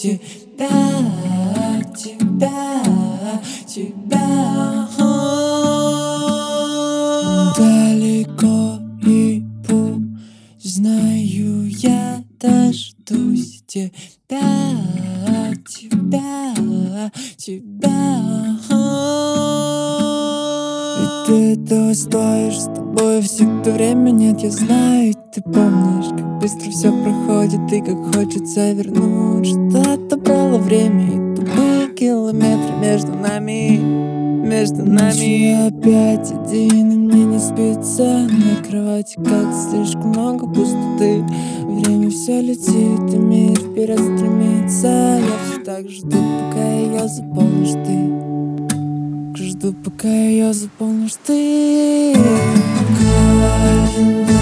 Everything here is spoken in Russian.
тебя, тебя, тебя. Далеко и пусть, знаю, я дождусь тебя, тебя, тебя. Ведь ты этого стоишь, с тобой всегда время нет, я знаю. Ты помнишь, как быстро все проходит и как хочется вернуть, что отобрало время и тупые километры между нами. Ночью опять один, и мне не спится на кровати, как слишком много пустоты. Время все летит, и мир вперед стремится. Я все так жду, пока ее заполнишь ты. Жду, пока ее заполнишь ты. Календарь